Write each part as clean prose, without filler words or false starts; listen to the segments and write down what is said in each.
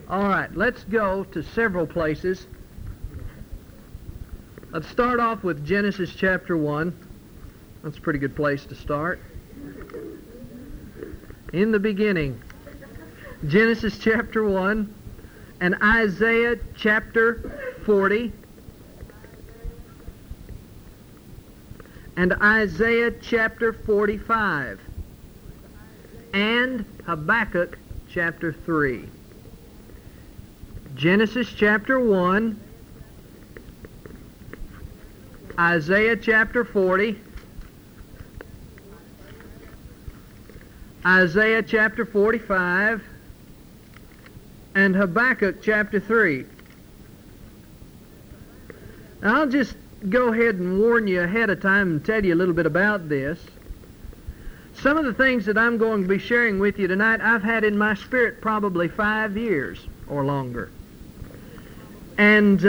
All right, let's go to several places. Let's start off with Genesis chapter 1. That's a pretty good place to start. In the beginning, Genesis chapter 1 and Isaiah chapter 40 and Isaiah chapter 45 and Habakkuk chapter 3. Genesis chapter 1, Isaiah chapter 40, Isaiah chapter 45, and Habakkuk chapter 3. Now, I'll just go ahead and warn you ahead of time and tell you a little bit about this. Some of the things that I'm going to be sharing with you tonight, I've had in my spirit probably 5 years or longer. And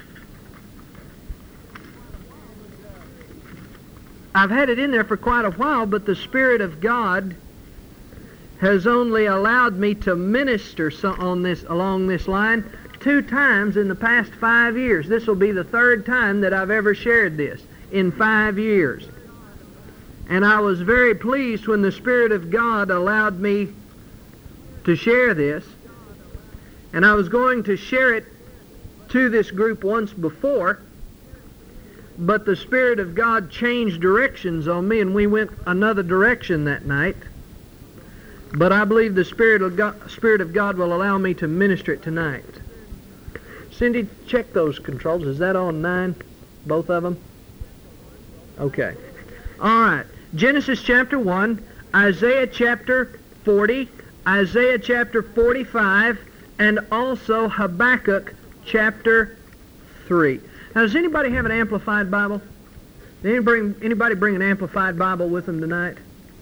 I've had it in there for quite a while, but the Spirit of God has only allowed me to minister along this line 2 times in the past 5 years. This will be the 3rd time that I've ever shared this in 5 years. And I was very pleased when the Spirit of God allowed me to share this. And I was going to share it to this group once before, but the Spirit of God changed directions on me and we went another direction that night. But I believe the Spirit of God will allow me to minister it tonight. Cindy, check those controls. Is that on 9? Both of them? Okay. All right. Genesis chapter 1, Isaiah chapter 40, Isaiah chapter 45, and also Habakkuk chapter 3. Now, does anybody have an Amplified Bible? Did anybody bring an Amplified Bible with them tonight?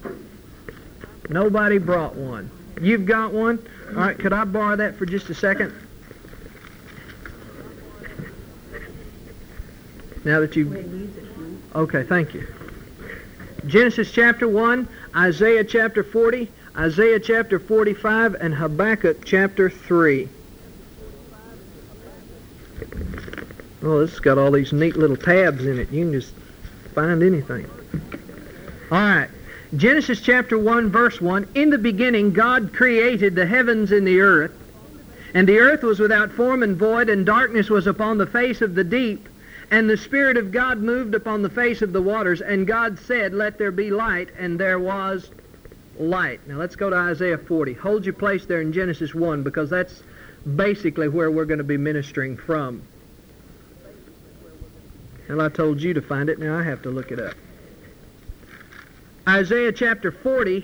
Nobody brought one. You've got one? All right, could I borrow that for just a second? Now that you... Okay, thank you. Genesis chapter 1, Isaiah chapter 40, Isaiah chapter 45, and Habakkuk chapter 3. Oh, this has got all these neat little tabs in it. You can just find anything. All right. Genesis chapter 1, verse 1. In the beginning, God created the heavens and the earth. And the earth was without form and void, and darkness was upon the face of the deep. And the Spirit of God moved upon the face of the waters. And God said, "Let there be light," and there was light. Now let's go to Isaiah 40. Hold your place there in Genesis 1, because that's basically where we're going to be ministering from. Well, I told you to find it. Now I have to look it up. Isaiah chapter 40,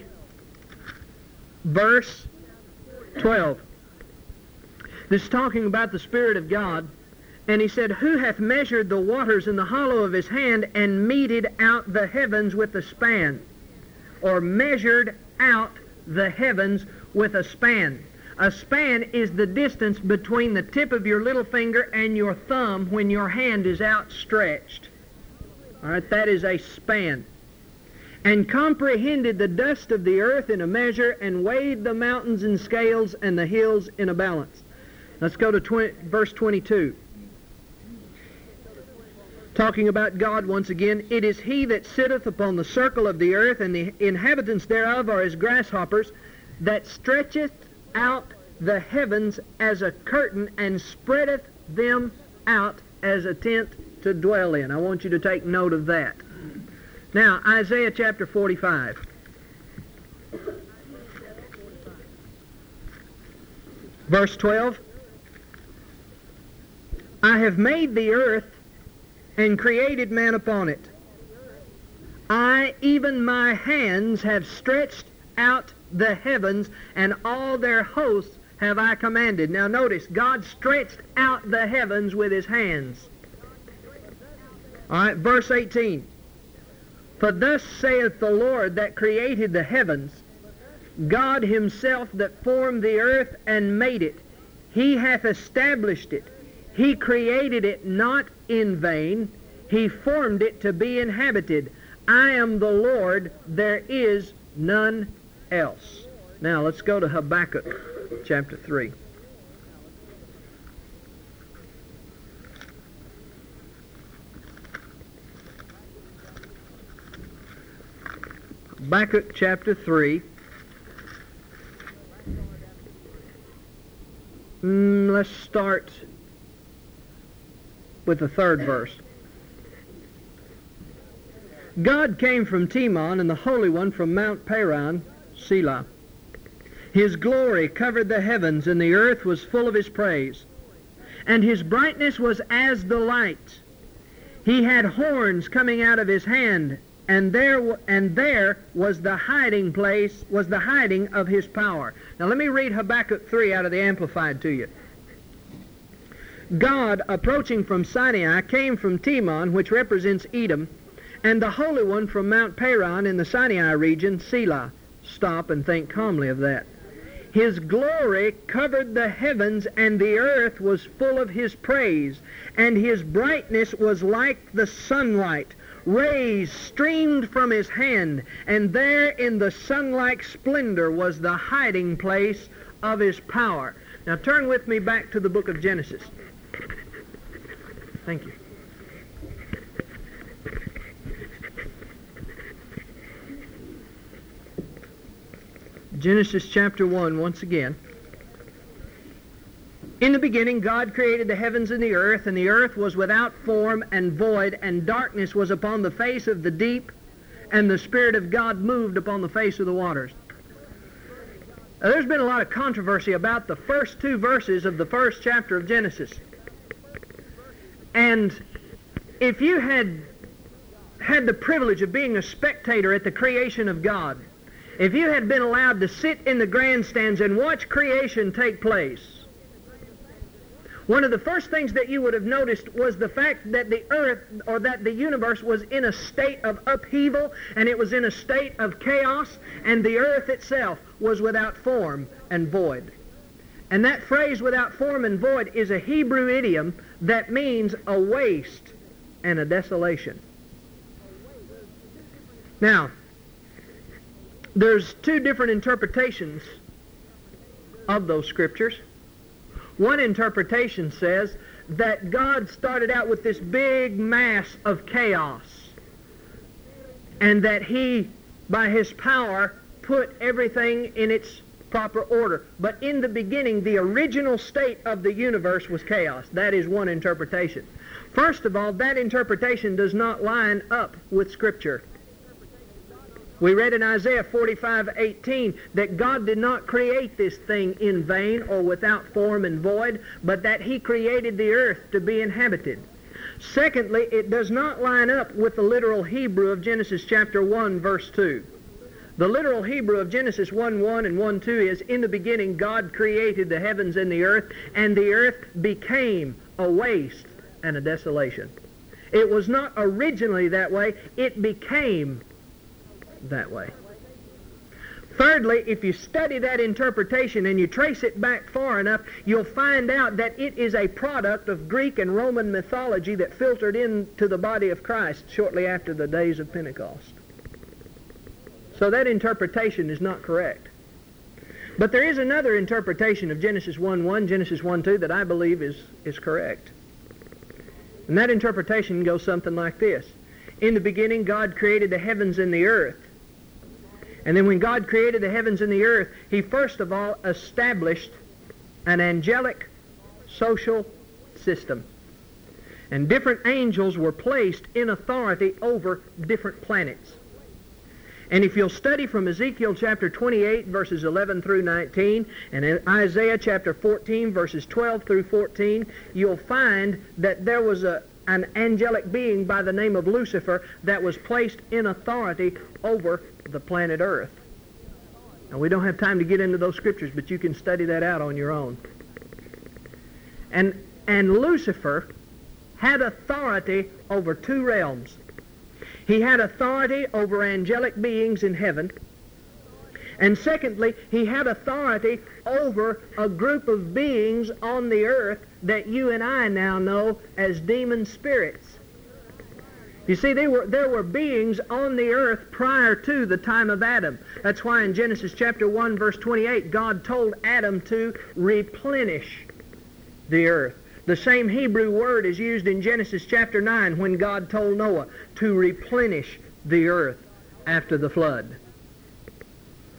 verse 12. This is talking about the Spirit of God. And he said, "Who hath measured the waters in the hollow of his hand, and meted out the heavens with a span?" Or measured out the heavens with a span. A span is the distance between the tip of your little finger and your thumb when your hand is outstretched. All right, that is a span. "And comprehended the dust of the earth in a measure, and weighed the mountains in scales, and the hills in a balance." Let's go to verse 22. Talking about God once again. "It is he that sitteth upon the circle of the earth, and the inhabitants thereof are as grasshoppers, that stretcheth out the heavens as a curtain, and spreadeth them out as a tent to dwell in." I want you to take note of that. Now, Isaiah chapter 45. Verse 12. "I have made the earth, and created man upon it. I, even my hands, have stretched out the heavens, and all their hosts have I commanded." Now notice, God stretched out the heavens with his hands. All right, verse 18. "For thus saith the Lord that created the heavens, God himself that formed the earth and made it. He hath established it. He created it not in vain. He formed it to be inhabited. I am the Lord, there is none else." Now let's go to Habakkuk chapter 3. Habakkuk chapter 3. Let's start with the third verse. God came from Teman, and the Holy One from Mount Paran, Selah. His glory covered the heavens, and the earth was full of his praise. And his brightness was as the light. He had horns coming out of his hand, and there was the hiding place, was the hiding of his power. Now let me read Habakkuk 3 out of the Amplified to you. God, approaching from Sinai, came from Teman, which represents Edom, and the Holy One from Mount Paran in the Sinai region, Selah. Stop and think calmly of that. His glory covered the heavens, and the earth was full of his praise, and his brightness was like the sunlight. Rays streamed from his hand, and there in the sun-like splendor was the hiding place of his power. Now turn with me back to the book of Genesis. Thank you. Genesis chapter 1 once again. In the beginning, God created the heavens and the earth was without form and void, and darkness was upon the face of the deep, and the Spirit of God moved upon the face of the waters. Now, there's been a lot of controversy about the first two verses of the first chapter of Genesis. And if you had the privilege of being a spectator at the creation of God, if you had been allowed to sit in the grandstands and watch creation take place, one of the first things that you would have noticed was the fact that the earth, or that the universe, was in a state of upheaval, and it was in a state of chaos, and the earth itself was without form and void. And that phrase, without form and void, is a Hebrew idiom that means a waste and a desolation. Now, there's two different interpretations of those scriptures. One interpretation says that God started out with this big mass of chaos, and that he, by his power, put everything in its proper order. But in the beginning, the original state of the universe was chaos. That is one interpretation. First of all, that interpretation does not line up with Scripture. We read in Isaiah 45:18 that God did not create this thing in vain or without form and void, but that he created the earth to be inhabited. Secondly, it does not line up with the literal Hebrew of Genesis chapter 1, verse 2. The literal Hebrew of Genesis 1:1 and 1:2 is, in the beginning God created the heavens and the earth became a waste and a desolation. It was not originally that way, it became that way. Thirdly, if you study that interpretation and you trace it back far enough, you'll find out that it is a product of Greek and Roman mythology that filtered into the body of Christ shortly after the days of Pentecost. So that interpretation is not correct. But there is another interpretation of Genesis 1:1, Genesis 1:2 that I believe is correct. And that interpretation goes something like this. In the beginning, God created the heavens and the earth. And then when God created the heavens and the earth, he first of all established an angelic social system. And different angels were placed in authority over different planets. And if you'll study from Ezekiel chapter 28, verses 11 through 19, and in Isaiah chapter 14, verses 12 through 14, you'll find that there was an angelic being by the name of Lucifer that was placed in authority over the planet Earth. Now, we don't have time to get into those scriptures, but you can study that out on your own. And Lucifer had authority over two realms. He had authority over angelic beings in heaven. And secondly, he had authority over a group of beings on the earth that you and I now know as demon spirits. You see, there were beings on the earth prior to the time of Adam. That's why in Genesis chapter 1, verse 28, God told Adam to replenish the earth. The same Hebrew word is used in Genesis chapter 9 when God told Noah to replenish the earth after the flood.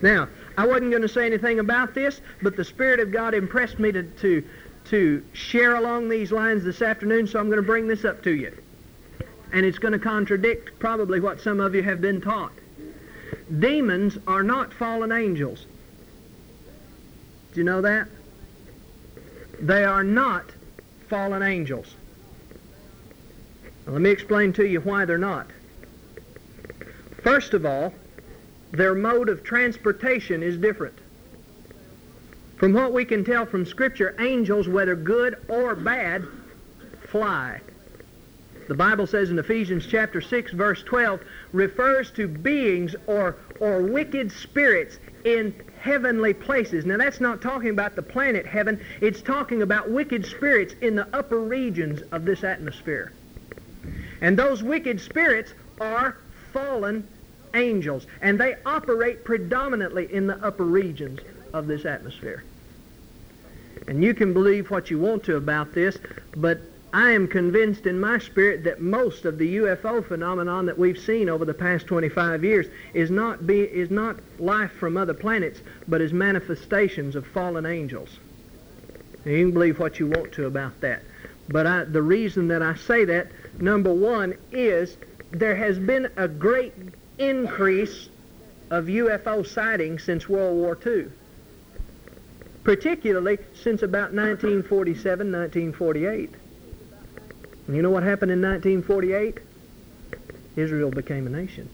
Now, I wasn't going to say anything about this, but the Spirit of God impressed me to share along these lines this afternoon, so I'm going to bring this up to you. And it's going to contradict probably what some of you have been taught. Demons are not fallen angels. Do you know that? They are not fallen angels. Now, let me explain to you why they're not. First of all, their mode of transportation is different. From what we can tell from Scripture, angels, whether good or bad, fly. The Bible says in Ephesians chapter 6, verse 12, refers to beings or wicked spirits in heavenly places. Now that's not talking about the planet heaven. It's talking about wicked spirits in the upper regions of this atmosphere. And those wicked spirits are fallen angels. And they operate predominantly in the upper regions of this atmosphere. And you can believe what you want to about this, but I am convinced in my spirit that most of the UFO phenomenon that we've seen over the past 25 years is not life from other planets, but is manifestations of fallen angels. And you can believe what you want to about that. But the reason that I say that, number one, is there has been a great increase of UFO sightings since World War II. Particularly since about 1947, 1948. And you know what happened in 1948? Israel became a nation.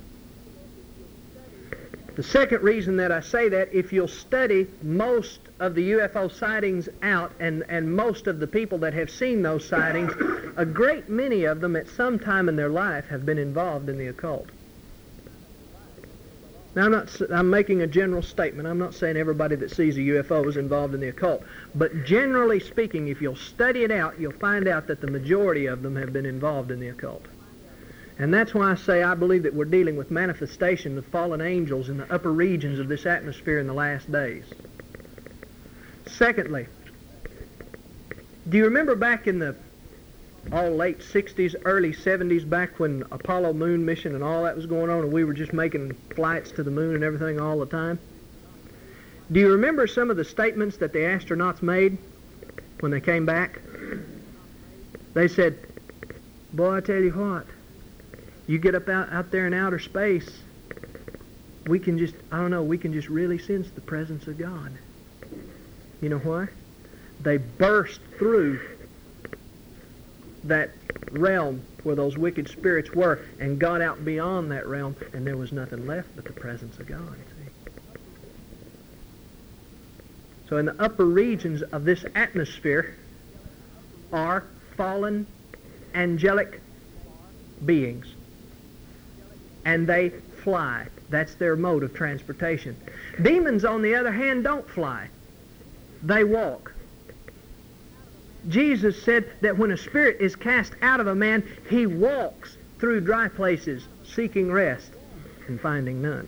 The second reason that I say that, if you'll study most of the UFO sightings out and most of the people that have seen those sightings, a great many of them at some time in their life have been involved in the occult. Now, I'm making a general statement. I'm not saying everybody that sees a UFO is involved in the occult. But generally speaking, if you'll study it out, you'll find out that the majority of them have been involved in the occult. And that's why I say I believe that we're dealing with manifestation of fallen angels in the upper regions of this atmosphere in the last days. Secondly, do you remember back in the late 60s, early 70s, back when Apollo moon mission and all that was going on and we were just making flights to the moon and everything all the time? Do you remember some of the statements that the astronauts made when they came back? They said, boy, I tell you what, you get up out there in outer space, we can just really sense the presence of God. You know why? They burst through that realm where those wicked spirits were and got out beyond that realm, and there was nothing left but the presence of God. See? So in the upper regions of this atmosphere are fallen angelic beings, and they fly. That's their mode of transportation. Demons, on the other hand, don't fly. They walk. Jesus said that when a spirit is cast out of a man, he walks through dry places, seeking rest and finding none.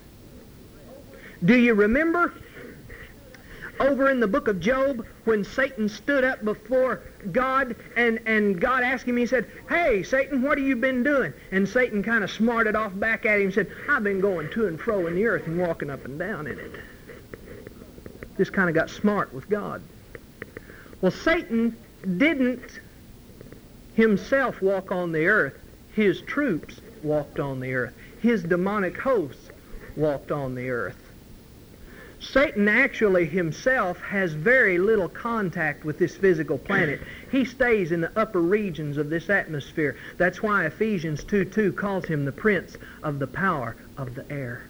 Do you remember over in the book of Job when Satan stood up before God and God asked him, he said, hey, Satan, what have you been doing? And Satan kind of smarted off back at him and said, I've been going to and fro in the earth and walking up and down in it. Just kind of got smart with God. Well, Satan didn't himself walk on the earth. His troops walked on the earth. His demonic hosts walked on the earth. Satan actually himself has very little contact with this physical planet. He stays in the upper regions of this atmosphere. That's why Ephesians 2:2 calls him the prince of the power of the air.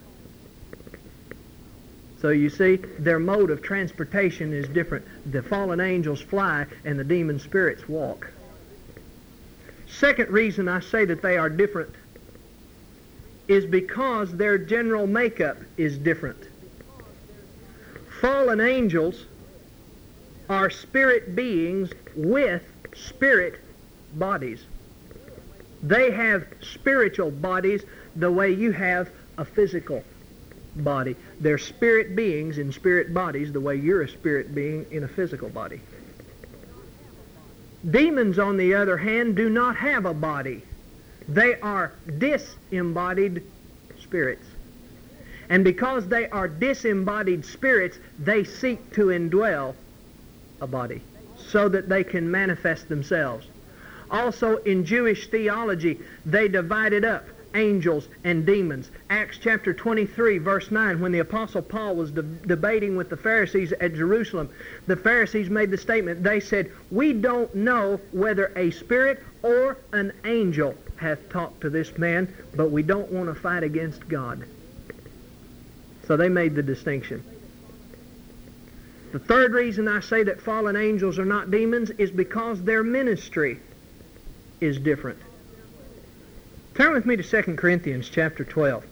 So you see, their mode of transportation is different. The fallen angels fly and the demon spirits walk. Second reason I say that they are different is because their general makeup is different. Fallen angels are spirit beings with spirit bodies. They have spiritual bodies the way you have a physical body. They're spirit beings in spirit bodies the way you're a spirit being in a physical body. Demons, on the other hand, do not have a body. They are disembodied spirits. And because they are disembodied spirits, they seek to indwell a body so that they can manifest themselves. Also, in Jewish theology, they divided up angels and demons. Acts chapter 23, verse 9, when the Apostle Paul was debating with the Pharisees at Jerusalem, the Pharisees made the statement, they said, "We don't know whether a spirit or an angel hath talked to this man, but we don't want to fight against God." So they made the distinction. The third reason I say that fallen angels are not demons is because their ministry is different. Turn with me to 2 Corinthians chapter 12.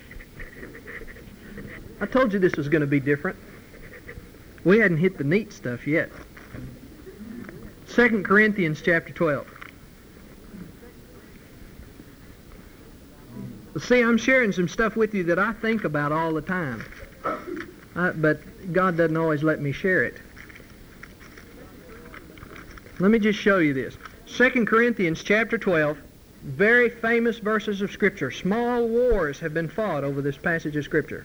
I told you this was going to be different. We hadn't hit the neat stuff yet. 2 Corinthians chapter 12. See, I'm sharing some stuff with you that I think about all the time. But God doesn't always let me share it. Let me just show you this. 2 Corinthians chapter 12, very famous verses of Scripture. Small wars have been fought over this passage of Scripture.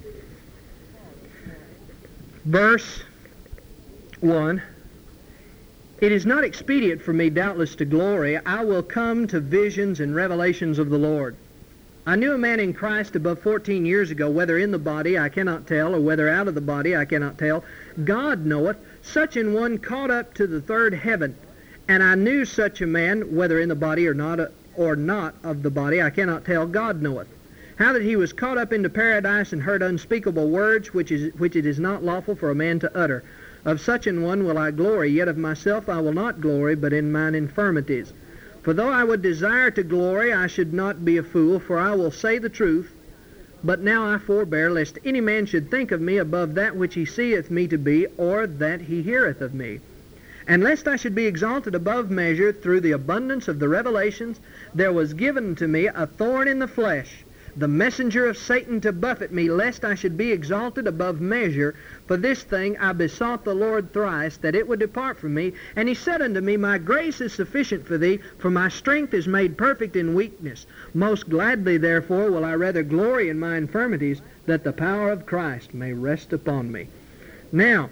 Verse 1, "It is not expedient for me, doubtless, to glory. I will come to visions and revelations of the Lord. I knew a man in Christ above 14 years ago, whether in the body I cannot tell, or whether out of the body I cannot tell. God knoweth, such an one caught up to the third heaven. And I knew such a man, whether in the body or not of the body, I cannot tell, God knoweth. How that he was caught up into paradise and heard unspeakable words, which it is not lawful for a man to utter. Of such an one will I glory, yet of myself I will not glory, but in mine infirmities. For though I would desire to glory, I should not be a fool, for I will say the truth. But now I forbear, lest any man should think of me above that which he seeth me to be, or that he heareth of me. And lest I should be exalted above measure through the abundance of the revelations, there was given to me a thorn in the flesh, the messenger of Satan to buffet me, lest I should be exalted above measure. For this thing I besought the Lord thrice, that it would depart from me. And he said unto me, My grace is sufficient for thee, for my strength is made perfect in weakness. Most gladly, therefore, will I rather glory in my infirmities, that the power of Christ may rest upon me." Now,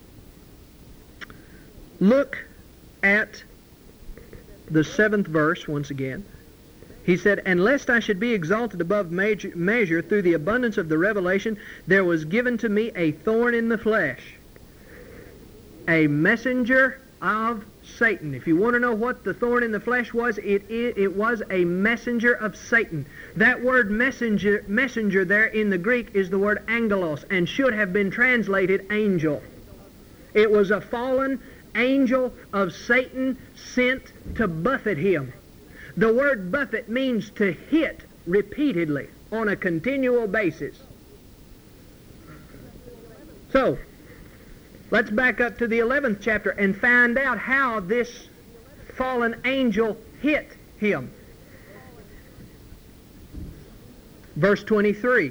look at the 7th verse once again. He said, "And lest I should be exalted above measure through the abundance of the revelation, there was given to me a thorn in the flesh, a messenger of Satan." If you want to know what the thorn in the flesh was, it was a messenger of Satan. That word messenger there in the Greek is the word angelos, and should have been translated angel. It was a fallen angel of Satan sent to buffet him. The word buffet means to hit repeatedly on a continual basis. So, let's back up to the 11th chapter and find out how this fallen angel hit him. Verse 23.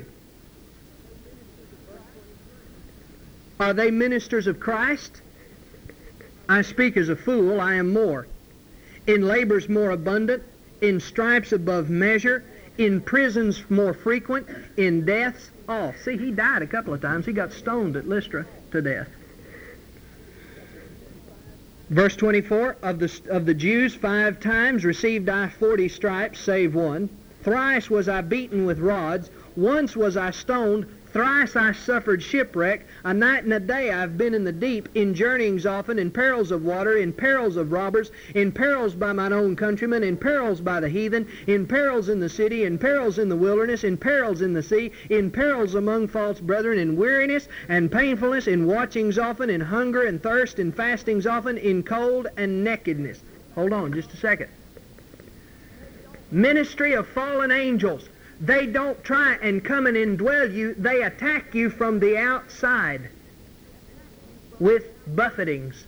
"Are they ministers of Christ? I speak as a fool, I am more. In labors more abundant, in stripes above measure, in prisons more frequent, in deaths all." See, he died a couple of times. He got stoned at Lystra to death. Verse 24, of the Jews 5 times received I 40 stripes, save one. Thrice was I beaten with rods. Once was I stoned. Thrice I suffered shipwreck. A night and a day I've been in the deep, in journeyings often, in perils of water, in perils of robbers, in perils by mine own countrymen, in perils by the heathen, in perils in the city, in perils in the wilderness, in perils in the sea, in perils among false brethren, in weariness and painfulness, in watchings often, in hunger and thirst, in fastings often, in cold and nakedness. Hold on just a second. Ministry of fallen angels. They don't try and come and indwell you. They attack you from the outside with buffetings.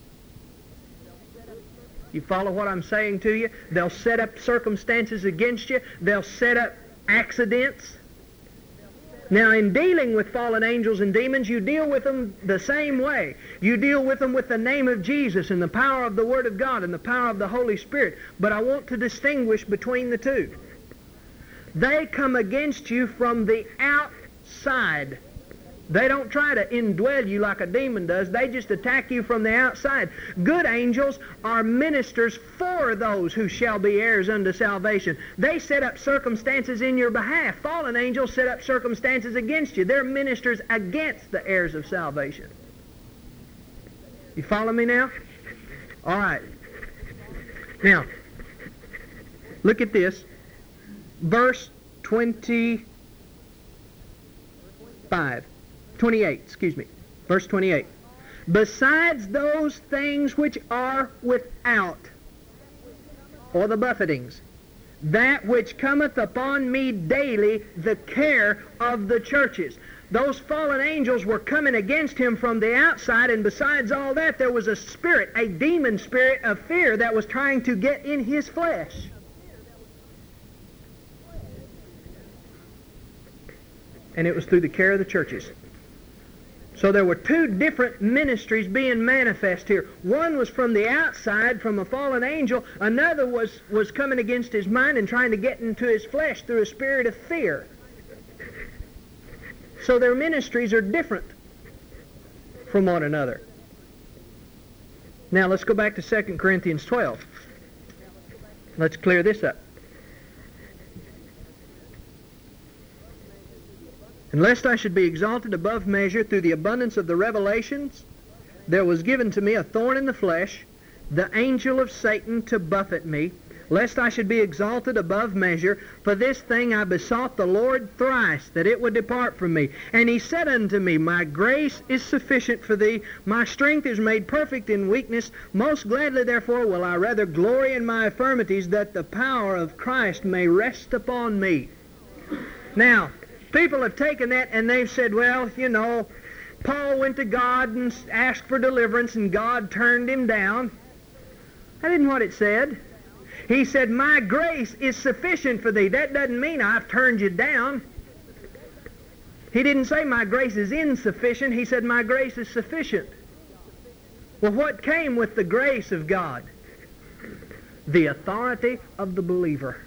You follow what I'm saying to you? They'll set up circumstances against you. They'll set up accidents. Now, in dealing with fallen angels and demons, you deal with them the same way. You deal with them with the name of Jesus and the power of the Word of God and the power of the Holy Spirit. But I want to distinguish between the two. They come against you from the outside. They don't try to indwell you like a demon does. They just attack you from the outside. Good angels are ministers for those who shall be heirs unto salvation. They set up circumstances in your behalf. Fallen angels set up circumstances against you. They're ministers against the heirs of salvation. You follow me now? All right. Now, look at this. Verse 28, verse 28. Besides those things which are without, or the buffetings, that which cometh upon me daily, the care of the churches. Those fallen angels were coming against him from the outside, and besides all that, there was a spirit, a demon spirit of fear that was trying to get in his flesh. And it was through the care of the churches. So there were two different ministries being manifest here. One was from the outside, from a fallen angel. Another was coming against his mind and trying to get into his flesh through a spirit of fear. So their ministries are different from one another. Now let's go back to 2 Corinthians 12. Let's clear this up. And lest I should be exalted above measure through the abundance of the revelations, there was given to me a thorn in the flesh, the angel of Satan to buffet me, lest I should be exalted above measure. For this thing I besought the Lord thrice, that it would depart from me. And he said unto me, My grace is sufficient for thee. My strength is made perfect in weakness. Most gladly, therefore, will I rather glory in my infirmities, that the power of Christ may rest upon me. Now, people have taken that and they've said, well, you know, Paul went to God and asked for deliverance, and God turned him down. That isn't what it said. He said, my grace is sufficient for thee. That doesn't mean I've turned you down. He didn't say my grace is insufficient. He said my grace is sufficient. Well, what came with the grace of God? The authority of the believer.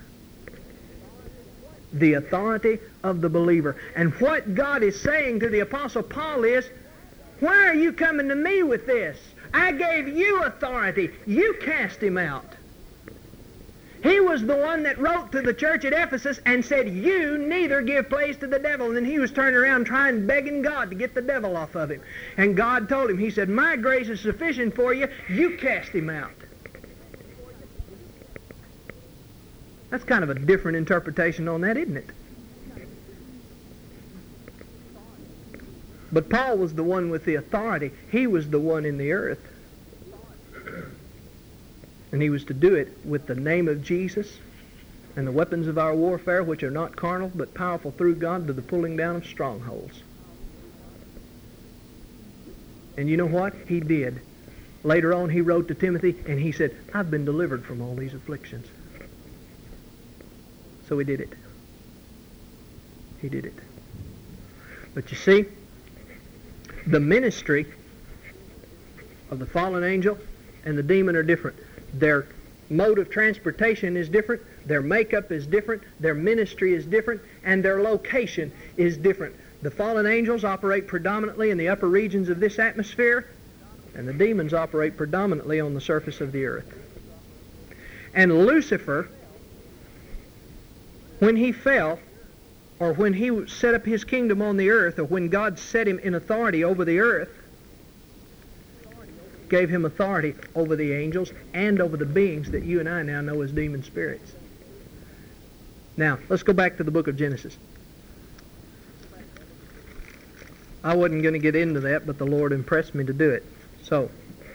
The authority of the believer. And what God is saying to the Apostle Paul is, why are you coming to me with this? I gave you authority. You cast him out. He was the one that wrote to the church at Ephesus and said, you neither give place to the devil. And then he was turning around trying, begging God to get the devil off of him. And God told him, he said, my grace is sufficient for you. You cast him out. That's kind of a different interpretation on that, isn't it? But Paul was the one with the authority. He was the one in the earth. And he was to do it with the name of Jesus and the weapons of our warfare, which are not carnal, but powerful through God to the pulling down of strongholds. And you know what? He did. Later on, he wrote to Timothy, and he said, I've been delivered from all these afflictions. So he did it. He did it. But you see, the ministry of the fallen angel and the demon are different. Their mode of transportation is different. Their makeup is different. Their ministry is different. And their location is different. The fallen angels operate predominantly in the upper regions of this atmosphere, and the demons operate predominantly on the surface of the earth. And Lucifer, when he fell, or when he set up his kingdom on the earth, or when God set him in authority over the earth, gave him authority over the angels and over the beings that you and I now know as demon spirits. Now, let's go back to the book of Genesis. I wasn't going to get into that, but the Lord impressed me to do it. So,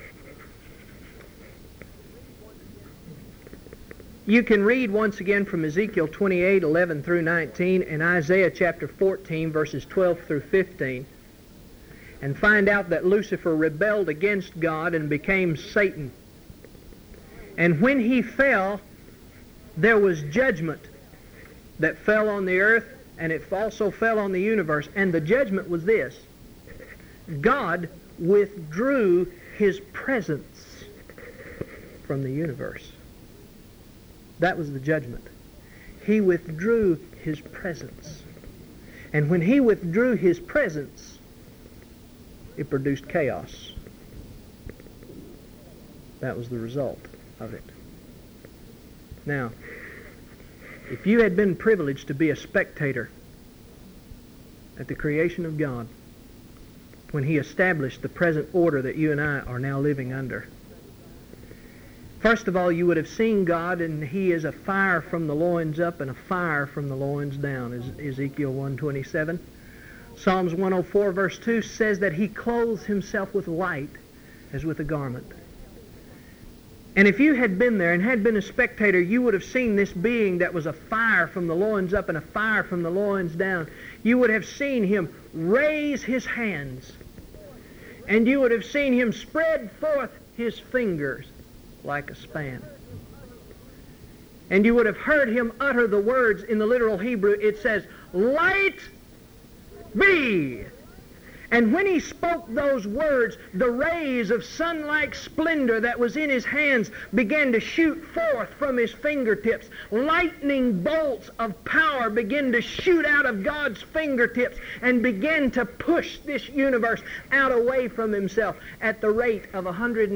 you can read once again from Ezekiel 28:11 through 19 and Isaiah chapter 14, verses 12 through 15, and find out that Lucifer rebelled against God and became Satan. And when he fell, there was judgment that fell on the earth, and it also fell on the universe. And the judgment was this: God withdrew his presence from the universe. That was the judgment. He withdrew his presence. And when he withdrew his presence, it produced chaos. That was the result of it. Now, if you had been privileged to be a spectator at the creation of God, when he established the present order that you and I are now living under, first of all, you would have seen God, and he is a fire from the loins up and a fire from the loins down, Ezekiel 1:27. Psalms 104 verse 2 says that he clothes himself with light as with a garment. And if you had been there and had been a spectator, you would have seen this being that was a fire from the loins up and a fire from the loins down. You would have seen him raise his hands, and you would have seen him spread forth his fingers like a span. And you would have heard him utter the words in the literal Hebrew. It says, "Light be." And when he spoke those words, the rays of sun-like splendor that was in his hands began to shoot forth from his fingertips. Lightning bolts of power began to shoot out of God's fingertips and began to push this universe out away from himself at the rate of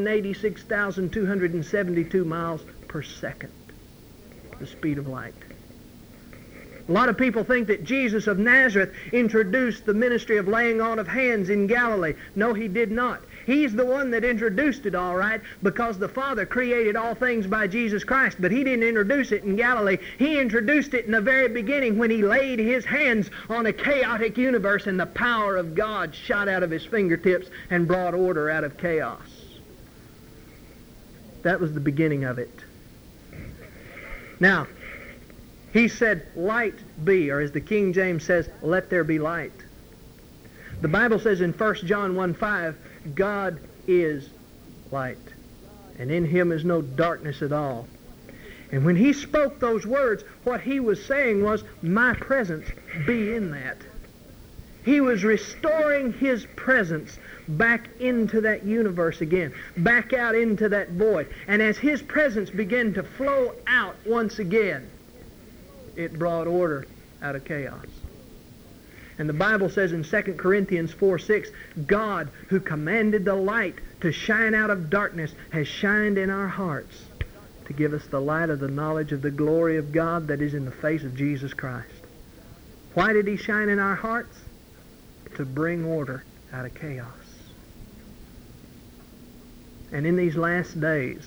186,272 miles per second, the speed of light. A lot of people think that Jesus of Nazareth introduced the ministry of laying on of hands in Galilee. No, he did not. He's the one that introduced it, all right, because the Father created all things by Jesus Christ, but he didn't introduce it in Galilee. He introduced it in the very beginning when he laid his hands on a chaotic universe and the power of God shot out of his fingertips and brought order out of chaos. That was the beginning of it. Now, he said, "Light be," or as the King James says, "Let there be light." The Bible says in 1 John 1:5, God is light, and in him is no darkness at all. And when he spoke those words, what he was saying was, my presence be in that. He was restoring his presence back into that universe again, back out into that void. And as his presence began to flow out once again, it brought order out of chaos. And the Bible says in 2 Corinthians 4:6, God, who commanded the light to shine out of darkness, has shined in our hearts to give us the light of the knowledge of the glory of God that is in the face of Jesus Christ. Why did he shine in our hearts? To bring order out of chaos. And in these last days,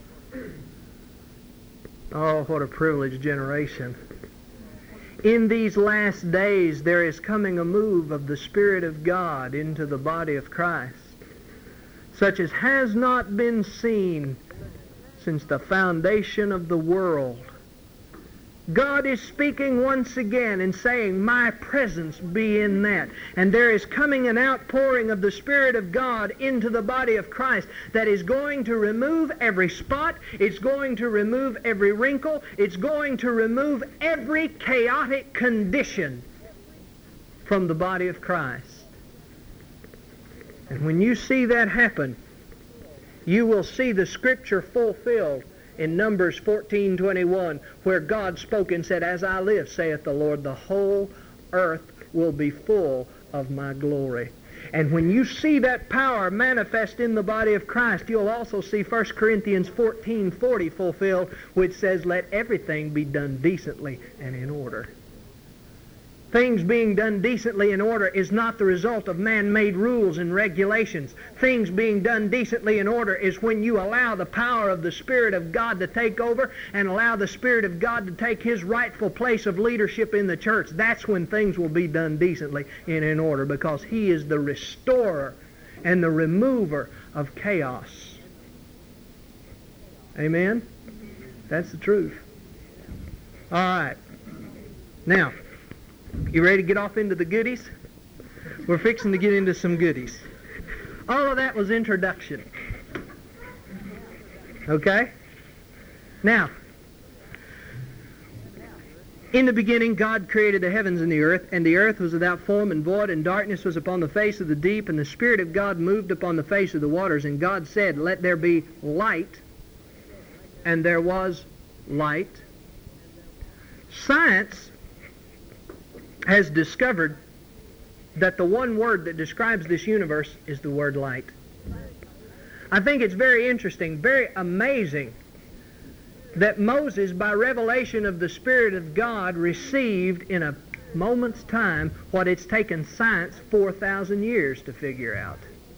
oh, what a privileged generation. In these last days, there is coming a move of the Spirit of God into the body of Christ, such as has not been seen since the foundation of the world. God is speaking once again and saying, my presence be in that. And there is coming an outpouring of the Spirit of God into the body of Christ that is going to remove every spot. It's going to remove every wrinkle. It's going to remove every chaotic condition from the body of Christ. And when you see that happen, you will see the Scripture fulfilled in Numbers 14:21, where God spoke and said, as I live, saith the Lord, the whole earth will be full of my glory. And when you see that power manifest in the body of Christ, you'll also see 1 Corinthians 14:40 fulfilled, which says, let everything be done decently and in order. Things being done decently in order is not the result of man-made rules and regulations. Things being done decently in order is when you allow the power of the Spirit of God to take over and allow the Spirit of God to take his rightful place of leadership in the church. That's when things will be done decently and in order, because he is the restorer and the remover of chaos. Amen? That's the truth. All right. Now, you ready to get off into the goodies? We're fixing to get into some goodies. All of that was introduction. Okay? Now, in the beginning, God created the heavens and the earth was without form and void, and darkness was upon the face of the deep, and the Spirit of God moved upon the face of the waters. And God said, let there be light, and there was light. Science has discovered that the one word that describes this universe is the word light. I think it's very interesting, very amazing, that Moses, by revelation of the Spirit of God, received in a moment's time what it's taken science 4,000 years to figure out.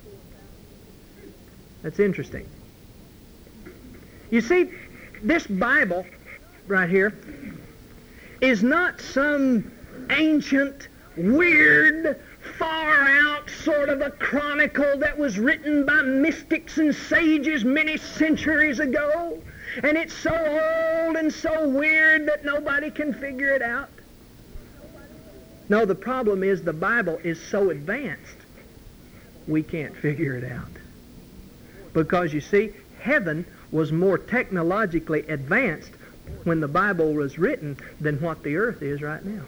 That's interesting. You see, this Bible right here is not some ancient, weird, far-out sort of a chronicle that was written by mystics and sages many centuries ago, and it's so old and so weird that nobody can figure it out. No, the problem is the Bible is so advanced we can't figure it out. Because you see, heaven was more technologically advanced when the Bible was written than what the earth is right now.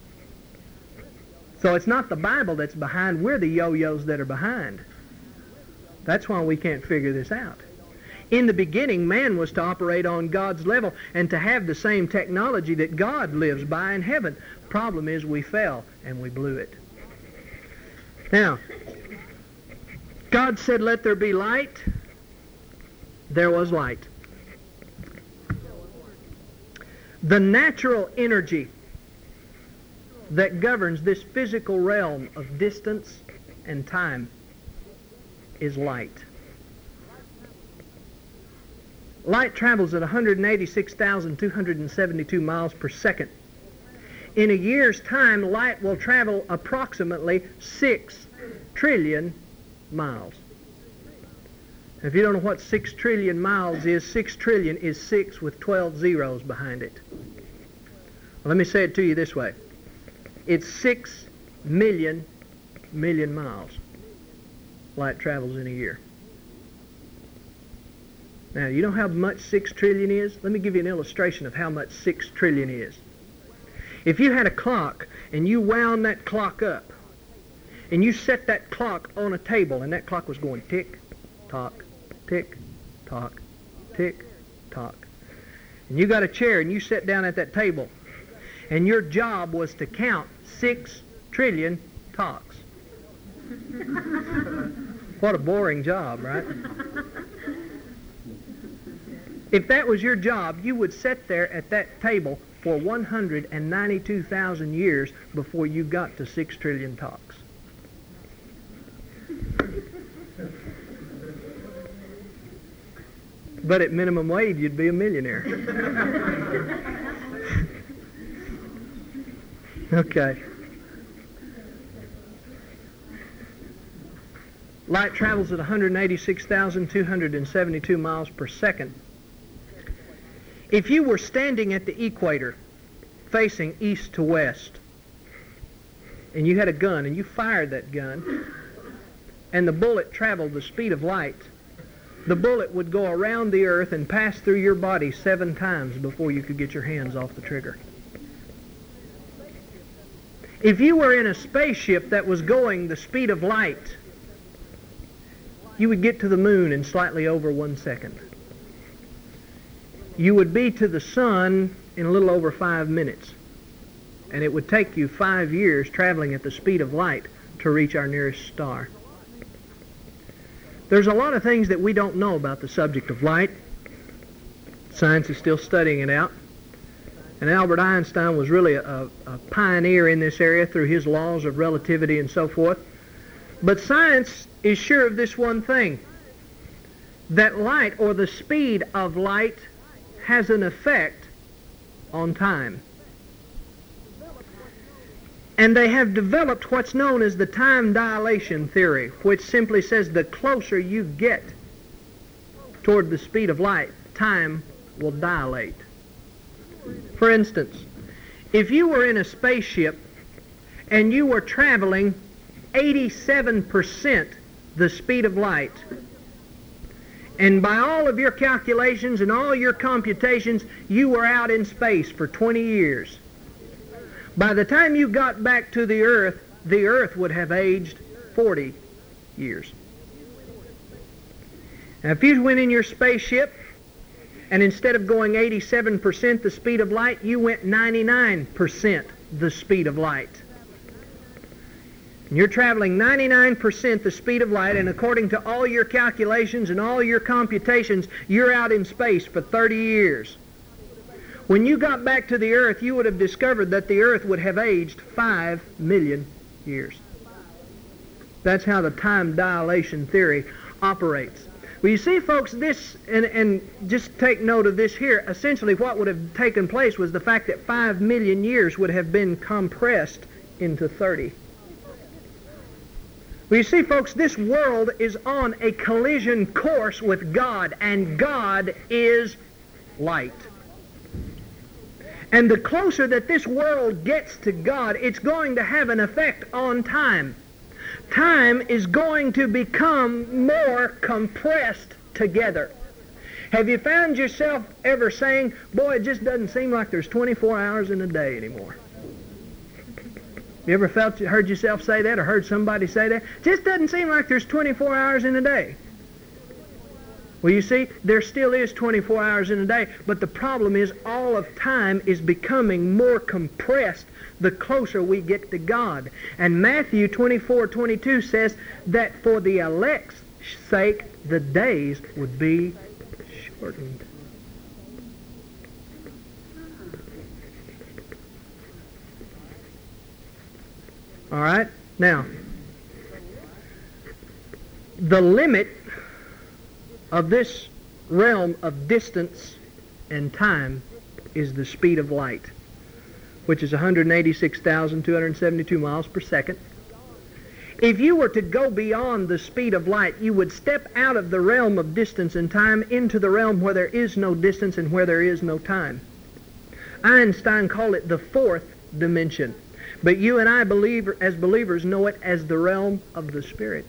So it's not the Bible that's behind, we're the yo-yos that are behind. That's why we can't figure this out. In the beginning, man was to operate on God's level and to have the same technology that God lives by in heaven. Problem is we fell and we blew it. Now, God said, "Let there be light." There was light. The natural energy that governs this physical realm of distance and time is light. Light travels at 186,272 miles per second. In a year's time, light will travel approximately 6 trillion miles. If you don't know what 6 trillion miles is, 6 trillion is 6 with 12 zeros behind it. Well, let me say it to you this way. It's 6 million miles light travels in a year. Now, you know how much 6 trillion is? Let me give you an illustration of how much 6 trillion is. If you had a clock and you wound that clock up and you set that clock on a table and that clock was going tick, tock, tick, tock, tick, tock. And you got a chair and you sat down at that table and your job was to count 6 trillion tocks. What a boring job, right? If that was your job, you would sit there at that table for 192,000 years before you got to 6 trillion tocks. But at minimum wage, you'd be a millionaire. Okay. Light travels at 186,272 miles per second. If you were standing at the equator, facing east to west, and you had a gun and you fired that gun, and the bullet traveled the speed of light, the bullet would go around the earth and pass through your body 7 times before you could get your hands off the trigger. If you were in a spaceship that was going the speed of light, you would get to the moon in slightly over 1 second. You would be to the sun in a little over 5 minutes. And it would take you 5 years traveling at the speed of light to reach our nearest star. There's a lot of things that we don't know about the subject of light. Science is still studying it out. And Albert Einstein was really a pioneer in this area through his laws of relativity and so forth. But science is sure of this one thing, that light, or the speed of light, has an effect on time. And they have developed what's known as the time dilation theory, which simply says the closer you get toward the speed of light, time will dilate. For instance, if you were in a spaceship and you were traveling 87% the speed of light, and by all of your calculations and all your computations, you were out in space for 20 years. By the time you got back to the Earth would have aged 40 years. Now, if you went in your spaceship, and instead of going 87% the speed of light, you went 99% the speed of light. You're traveling 99% the speed of light, and according to all your calculations and all your computations, you're out in space for 30 years. When you got back to the earth, you would have discovered that the earth would have aged 5 million years. That's how the time dilation theory operates. Well, you see, folks, this, and just take note of this here, essentially what would have taken place was the fact that 5 million years would have been compressed into 30. Well, you see, folks, this world is on a collision course with God, and God is light. And the closer that this world gets to God, it's going to have an effect on time. Time is going to become more compressed together. Have you found yourself ever saying, boy, it just doesn't seem like there's 24 hours in a day anymore? You ever heard yourself say that or heard somebody say that? Just doesn't seem like there's 24 hours in a day. Well, you see, there still is 24 hours in a day, but the problem is all of time is becoming more compressed the closer we get to God. And Matthew 24:22 says that for the elect's sake, the days would be shortened. All right? Now, the limit of this realm of distance and time is the speed of light, which is 186,272 miles per second. If you were to go beyond the speed of light, you would step out of the realm of distance and time into the realm where there is no distance and where there is no time. Einstein called it the fourth dimension, but you and I as believers know it as the realm of the Spirit.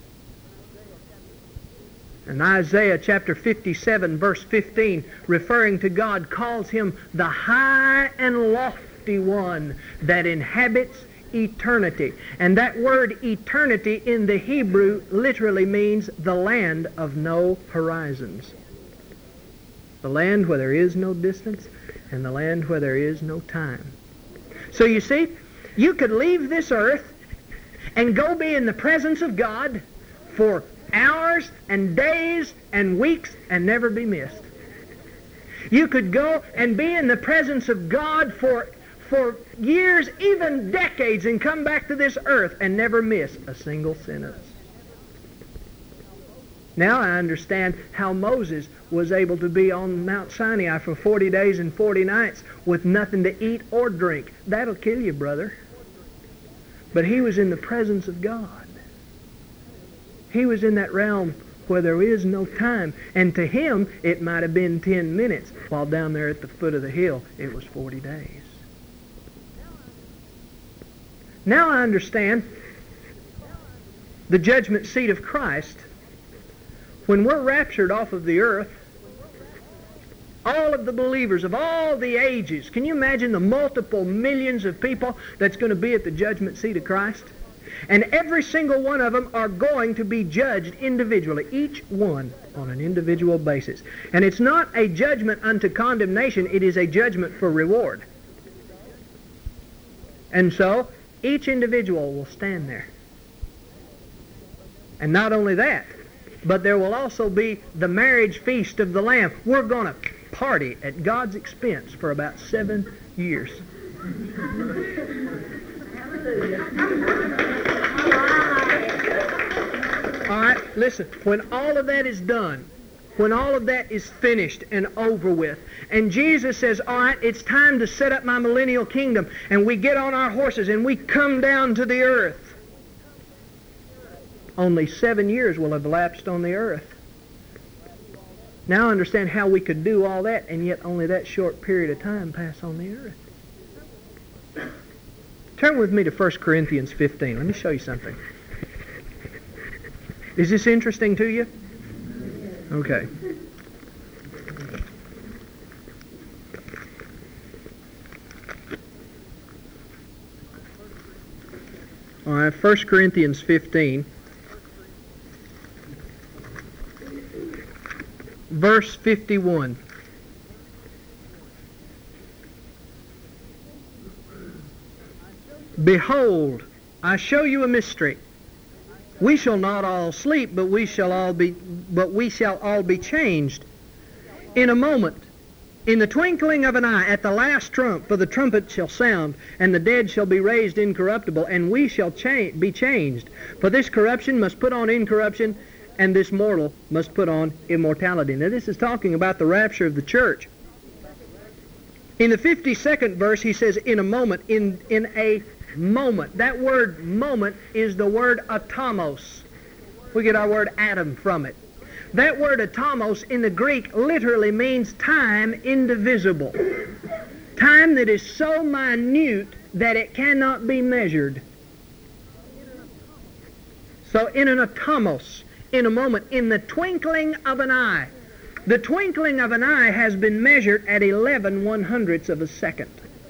And Isaiah chapter 57, verse 15, referring to God, calls him the high and lofty one that inhabits eternity. And that word eternity in the Hebrew literally means the land of no horizons. The land where there is no distance and the land where there is no time. So you see, you could leave this earth and go be in the presence of God for hours and days and weeks and never be missed. You could go and be in the presence of God for years, even decades, and come back to this earth and never miss a single sentence. Now I understand how Moses was able to be on Mount Sinai for 40 days and 40 nights with nothing to eat or drink. That'll kill you, brother. But he was in the presence of God. He was in that realm where there is no time. And to him, it might have been 10 minutes, while down there at the foot of the hill, it was 40 days. Now I understand the judgment seat of Christ. When we're raptured off of the earth, all of the believers of all the ages, can you imagine the multiple millions of people that's going to be at the judgment seat of Christ? And every single one of them are going to be judged individually, each one on an individual basis. And it's not a judgment unto condemnation, it is a judgment for reward. And so, each individual will stand there. And not only that, but there will also be the marriage feast of the Lamb. We're going to party at God's expense for about 7 years. All right, listen, when all of that is done, when all of that is finished and over with, and Jesus says, all right, it's time to set up my millennial kingdom, and we get on our horses and we come down to the earth, only 7 years will have elapsed on the earth. Now I understand how we could do all that and yet only that short period of time pass on the earth. Turn with me to 1 Corinthians 15. Let me show you something. Is this interesting to you? Okay. All right, 1 Corinthians 15. Verse 51. Behold, I show you a mystery. We shall not all sleep, but we shall all be changed in a moment, in the twinkling of an eye, at the last trump. For the trumpet shall sound, and the dead shall be raised incorruptible, and we shall be changed. For this corruption must put on incorruption, and this mortal must put on immortality. Now this is talking about the rapture of the church. In the 52nd verse, he says, in a moment, in a moment. That word moment is the word atomos. We get our word atom from it. That word atomos in the Greek literally means time indivisible. Time that is so minute that it cannot be measured. So in an atomos, in a moment, in the twinkling of an eye. The twinkling of an eye has been measured at 11/100ths of a second.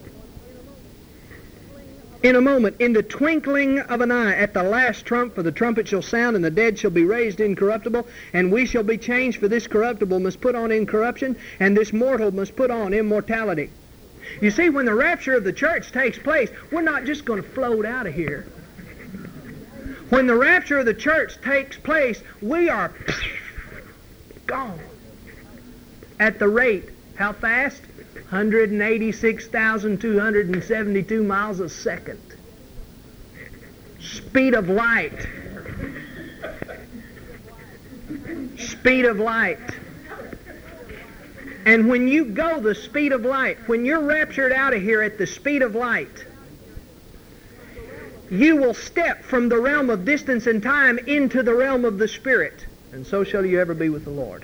In a moment, in the twinkling of an eye, at the last trump, for the trumpet shall sound, and the dead shall be raised incorruptible, and we shall be changed, for this corruptible must put on incorruption, and this mortal must put on immortality. You see, when the rapture of the church takes place, we're not just going to float out of here. When the rapture of the church takes place, we are gone. At the rate, how fast? 186,272 miles a second. Speed of light. Speed of light. And when you go the speed of light, when you're raptured out of here at the speed of light, you will step from the realm of distance and time into the realm of the Spirit. And so shall you ever be with the Lord.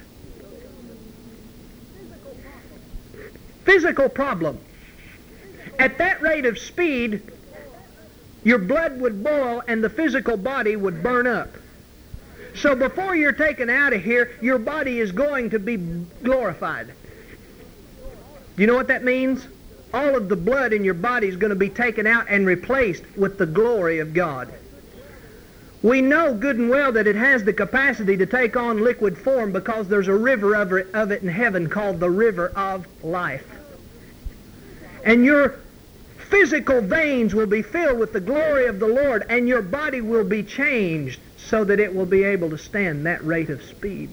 Physical problem. At that rate of speed, your blood would boil and the physical body would burn up. So before you're taken out of here, your body is going to be glorified. Do you know what that means? All of the blood in your body is going to be taken out and replaced with the glory of God. We know good and well that it has the capacity to take on liquid form because there's a river of it in heaven called the river of life. And your physical veins will be filled with the glory of the Lord, and your body will be changed so that it will be able to stand that rate of speed.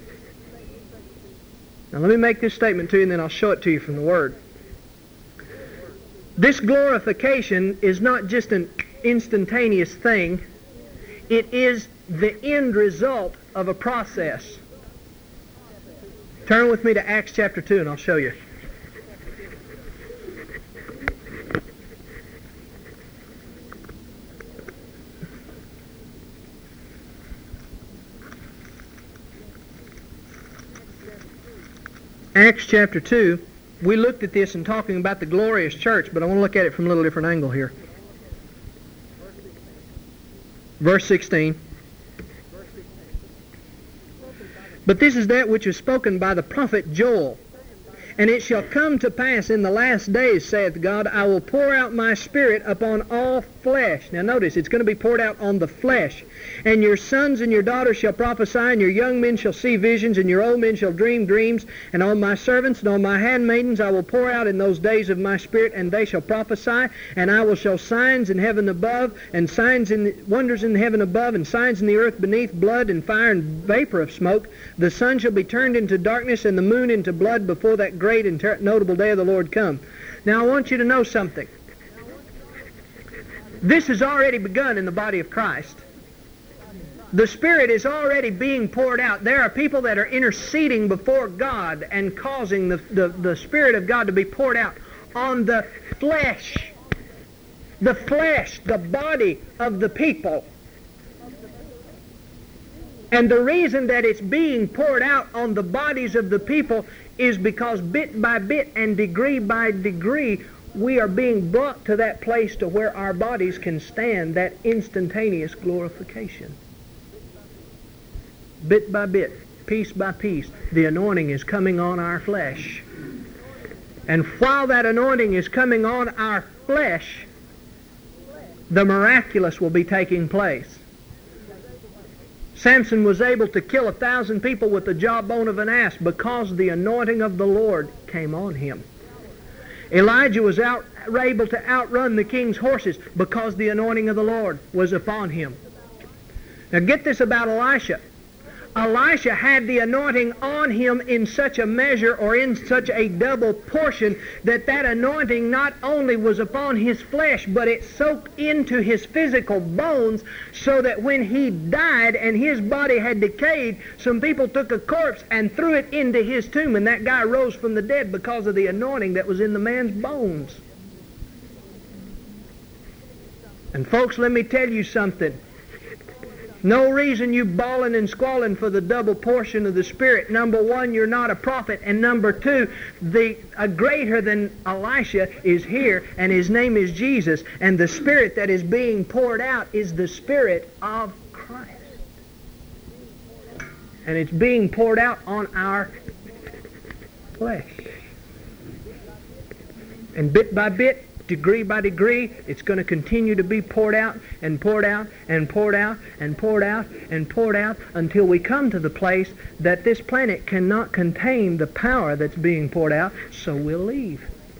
Now let me make this statement to you, and then I'll show it to you from the Word. This glorification is not just an instantaneous thing. It is the end result of a process. Turn with me to Acts chapter 2 and I'll show you. Acts chapter 2, we looked at this and talking about the glorious church, but I want to look at it from a little different angle here. Verse 16. But this is that which was spoken by the prophet Joel. And it shall come to pass in the last days, saith God, I will pour out my Spirit upon all flesh. Now notice, it's going to be poured out on the flesh. And your sons and your daughters shall prophesy, and your young men shall see visions, and your old men shall dream dreams. And on my servants and on my handmaidens I will pour out in those days of my Spirit, and they shall prophesy. And I will show signs in heaven above, and wonders in heaven above, and signs in the earth beneath, blood and fire and vapor of smoke. The sun shall be turned into darkness, and the moon into blood before that great and notable day of the Lord come. Now I want you to know something. This has already begun in the body of Christ. The Spirit is already being poured out. There are people that are interceding before God and causing the Spirit of God to be poured out on the flesh. The flesh, the body of the people. And the reason that it's being poured out on the bodies of the people is because bit by bit and degree by degree, we are being brought to that place to where our bodies can stand that instantaneous glorification. Bit by bit, piece by piece, the anointing is coming on our flesh. And while that anointing is coming on our flesh, the miraculous will be taking place. Samson was able to kill 1,000 people with the jawbone of an ass because the anointing of the Lord came on him. Elijah was out able to outrun the king's horses? Because the anointing of the Lord was upon him. Now get this about Elisha. Elisha had the anointing on him in such a measure, or in such a double portion, that anointing not only was upon his flesh, but it soaked into his physical bones, so that when he died and his body had decayed, some people took a corpse and threw it into his tomb, and that guy rose from the dead because of the anointing that was in the man's bones. And folks, let me tell you something. No reason you bawling and squalling for the double portion of the Spirit. Number one, you're not a prophet. And number two, a greater than Elisha is here, and his name is Jesus. And the Spirit that is being poured out is the Spirit of Christ. And it's being poured out on our flesh. And bit by bit, degree by degree, it's going to continue to be poured out and poured out and poured out and poured out and poured out until we come to the place that this planet cannot contain the power that's being poured out, so we'll leave.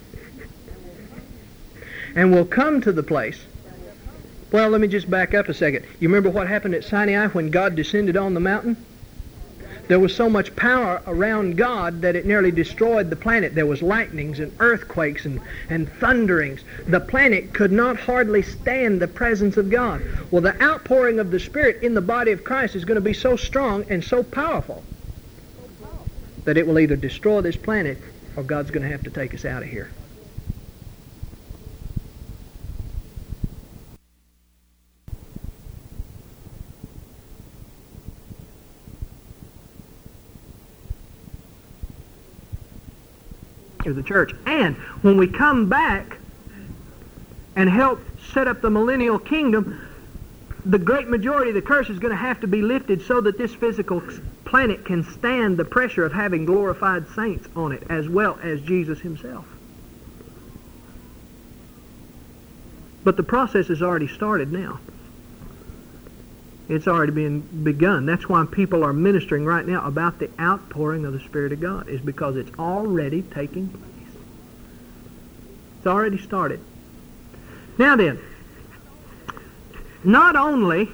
And we'll come to the place. Well, let me just back up a second. You remember what happened at Sinai when God descended on the mountain? There was so much power around God that it nearly destroyed the planet. There was lightnings and earthquakes and thunderings. The planet could not hardly stand the presence of God. Well, the outpouring of the Spirit in the body of Christ is going to be so strong and so powerful that it will either destroy this planet or God's going to have to take us out of here. Of the church. And when we come back and help set up the millennial kingdom, the great majority of the curse is going to have to be lifted so that this physical planet can stand the pressure of having glorified saints on it, as well as Jesus himself. But the process has already started now. It's already been begun. That's why people are ministering right now about the outpouring of the Spirit of God, is because it's already taking place. It's already started. Now then, not only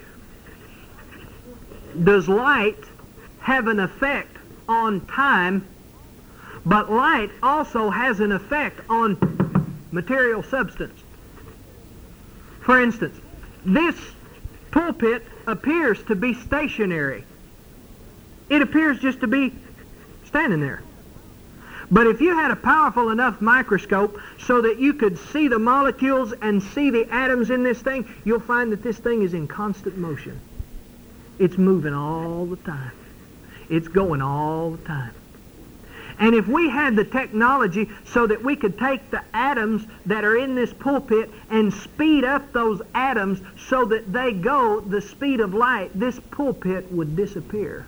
does light have an effect on time, but light also has an effect on material substance. For instance, this pulpit appears to be stationary. It appears just to be standing there. But if you had a powerful enough microscope so that you could see the molecules and see the atoms in this thing, you'll find that this thing is in constant motion. It's moving all the time. It's going all the time. And if we had the technology so that we could take the atoms that are in this pulpit and speed up those atoms so that they go the speed of light, this pulpit would disappear.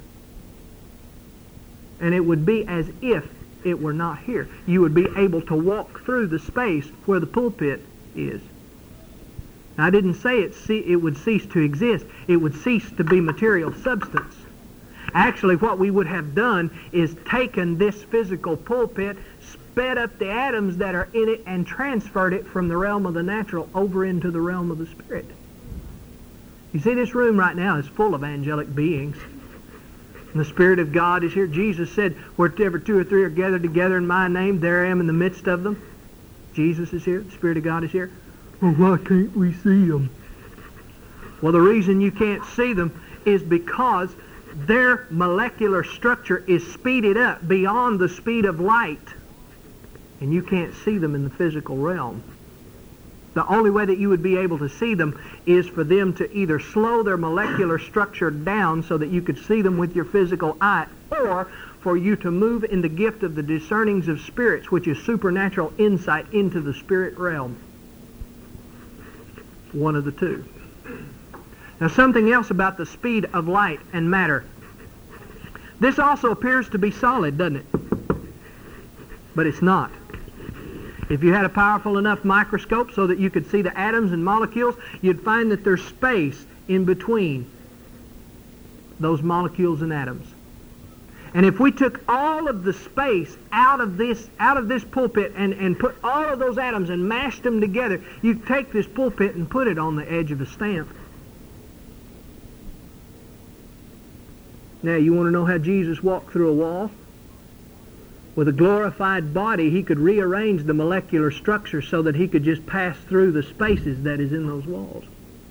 And it would be as if it were not here. You would be able to walk through the space where the pulpit is. Now, I didn't say it would cease to exist. It would cease to be material substance. Actually, what we would have done is taken this physical pulpit, sped up the atoms that are in it, and transferred it from the realm of the natural over into the realm of the Spirit. You see, this room right now is full of angelic beings. And the Spirit of God is here. Jesus said, wherever two or three are gathered together in my name, there I am in the midst of them. Jesus is here. The Spirit of God is here. Well, why can't we see them? Well, the reason you can't see them is because their molecular structure is speeded up beyond the speed of light, and you can't see them in the physical realm. The only way that you would be able to see them is for them to either slow their molecular structure down so that you could see them with your physical eye, or for you to move in the gift of the discernings of spirits, which is supernatural insight into the spirit realm. One of the two. Now, something else about the speed of light and matter. This also appears to be solid, doesn't it? But it's not. If you had a powerful enough microscope so that you could see the atoms and molecules, you'd find that there's space in between those molecules and atoms. And if we took all of the space out of this pulpit and put all of those atoms and mashed them together, you take this pulpit and put it on the edge of a stamp. Now, you want to know how Jesus walked through a wall? With a glorified body, he could rearrange the molecular structure so that he could just pass through the spaces that is in those walls.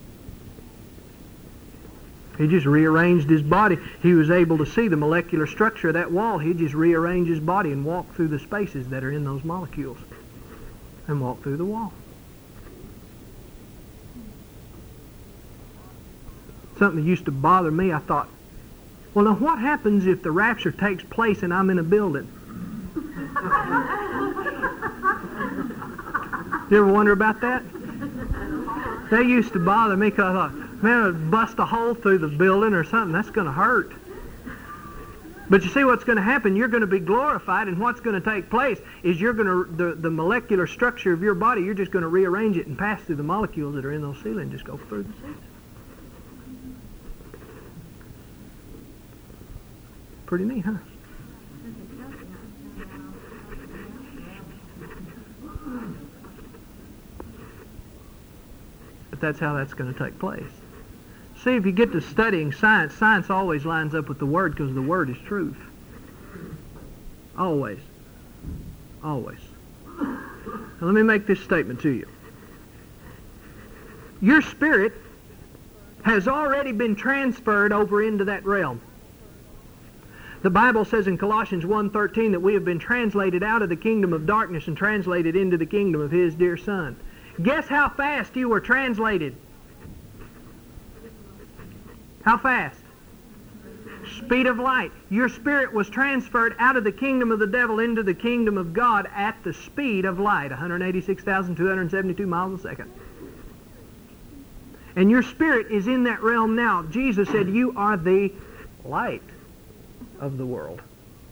He just rearranged his body. He was able to see the molecular structure of that wall. He just rearranged his body and walked through the spaces that are in those molecules and walked through the wall. Something that used to bother me, I thought, well, now what happens if the rapture takes place and I'm in a building? You ever wonder about that? That used to bother me because I thought, man, it'd bust a hole through the building or something. That's going to hurt. But you see what's going to happen? You're going to be glorified, and what's going to take place is you're going to, the molecular structure of your body, you're just going to rearrange it and pass through the molecules that are in those ceilings. Just go through the ceilings. Pretty neat, huh? But that's how that's going to take place. See, if you get to studying science, science always lines up with the Word because the Word is truth. Always. Always. Now, let me make this statement to you. Your spirit has already been transferred over into that realm. The Bible says in Colossians 1:13 that we have been translated out of the kingdom of darkness and translated into the kingdom of His dear Son. Guess how fast you were translated? How fast? Speed of light. Your spirit was transferred out of the kingdom of the devil into the kingdom of God at the speed of light, 186,272 miles a second. And your spirit is in that realm now. Jesus said, you are the light of the world.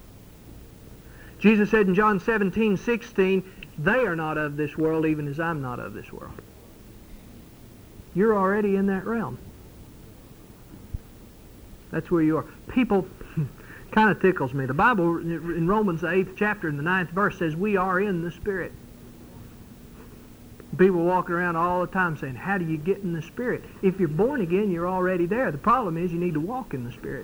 Jesus said in John 17:16, they are not of this world, even as I'm not of this world. You're already in that realm. That's where you are. People, kind of tickles me. The Bible in Romans, the 8th chapter, in the 9th verse, says we are in the Spirit. People walking around all the time saying, how do you get in the Spirit? If you're born again, you're already there. The problem is you need to walk in the Spirit.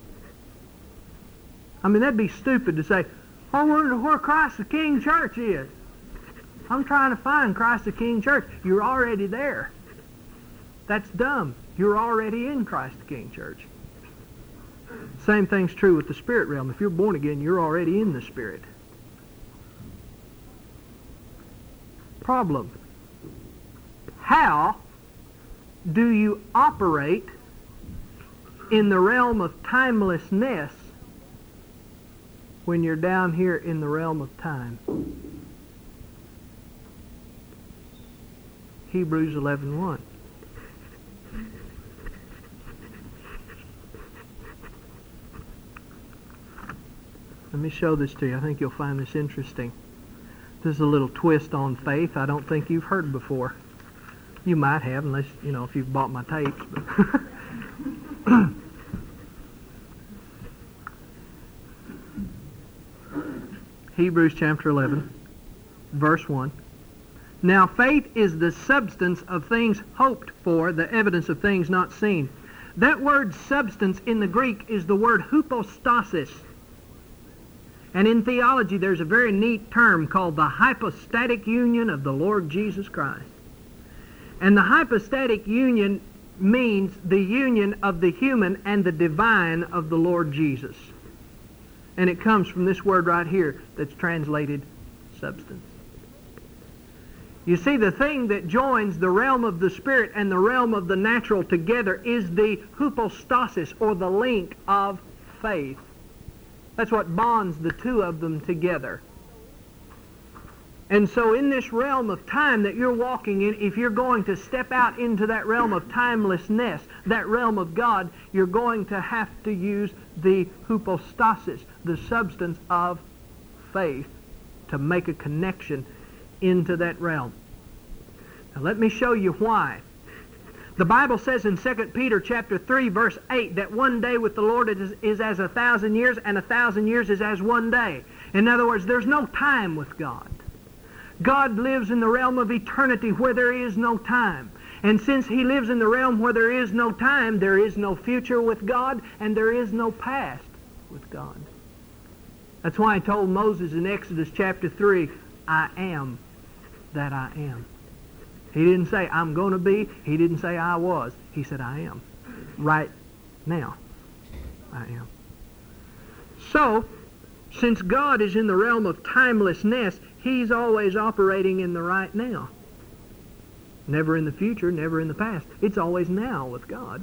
I mean, that'd be stupid to say, I wonder where Christ the King Church is. I'm trying to find Christ the King Church. You're already there. That's dumb. You're already in Christ the King Church. Same thing's true with the spirit realm. If you're born again, you're already in the Spirit. Problem. How do you operate in the realm of timelessness when you're down here in the realm of time? Hebrews 11:1. Let me show this to you. I think you'll find this interesting. This is a little twist on faith I don't think you've heard before. You might have, unless, if you've bought my tapes. Hebrews chapter 11, verse 1. Now faith is the substance of things hoped for, the evidence of things not seen. That word substance in the Greek is the word hypostasis. And in theology there's a very neat term called the hypostatic union of the Lord Jesus Christ. And the hypostatic union means the union of the human and the divine of the Lord Jesus. And it comes from this word right here that's translated substance. You see, the thing that joins the realm of the Spirit and the realm of the natural together is the hypostasis, or the link of faith. That's what bonds the two of them together. And so in this realm of time that you're walking in, if you're going to step out into that realm of timelessness, that realm of God, you're going to have to use the hypostasis, the substance of faith, to make a connection into that realm. Now let me show you why. The Bible says in 2 Peter chapter 3, verse 8, that one day with the Lord is as 1,000 years, and 1,000 years is as one day. In other words, there's no time with God. God lives in the realm of eternity where there is no time. And since He lives in the realm where there is no time, there is no future with God, and there is no past with God. That's why He told Moses in Exodus chapter 3, I am that I am. He didn't say, I'm going to be. He didn't say, I was. He said, I am. Right now, I am. So, since God is in the realm of timelessness, He's always operating in the right now. Never in the future, never in the past. It's always now with God.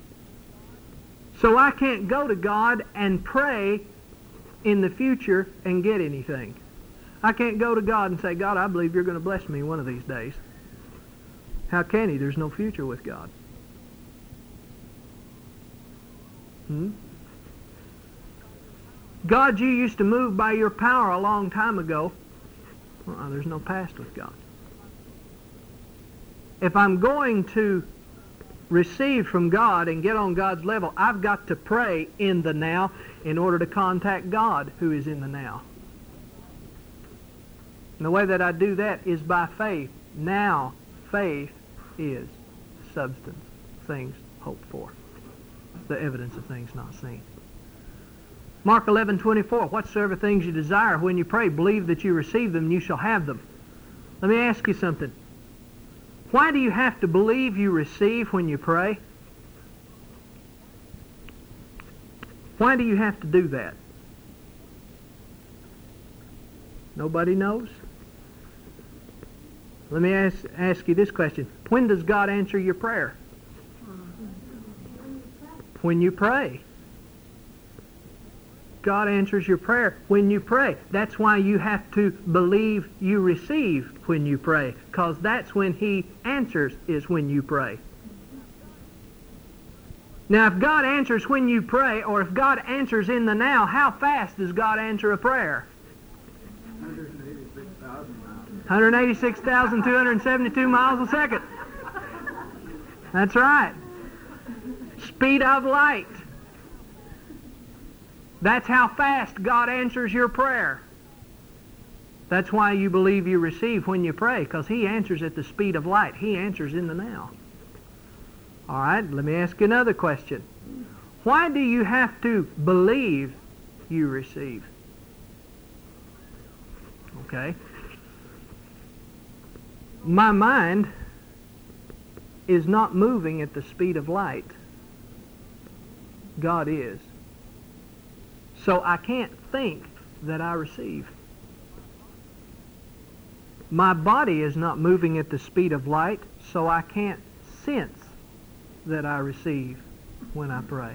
So I can't go to God and pray in the future and get anything. I can't go to God and say, God, I believe you're going to bless me one of these days. How can He? There's no future with God. God, you used to move by your power a long time ago. There's no past with God. If I'm going to receive from God and get on God's level, I've got to pray in the now in order to contact God who is in the now. And the way that I do that is by faith. Now, faith is substance, things hoped for, the evidence of things not seen. Mark 11:24, whatsoever things you desire when you pray, believe that you receive them and you shall have them. Let me ask you something. Why do you have to believe you receive when you pray? Why do you have to do that? Nobody knows? Let me ask you this question. When does God answer your prayer? When you pray. God answers your prayer when you pray. That's why you have to believe you receive when you pray, because that's when He answers, is when you pray. Now, if God answers when you pray, or if God answers in the now, how fast does God answer a prayer? 186,272 miles a second. That's right. Speed of light. That's how fast God answers your prayer. That's why you believe you receive when you pray, because He answers at the speed of light. He answers in the now. All right, let me ask you another question. Why do you have to believe you receive? Okay. My mind is not moving at the speed of light. God is. So I can't think that I receive. My body is not moving at the speed of light, so I can't sense that I receive when I pray.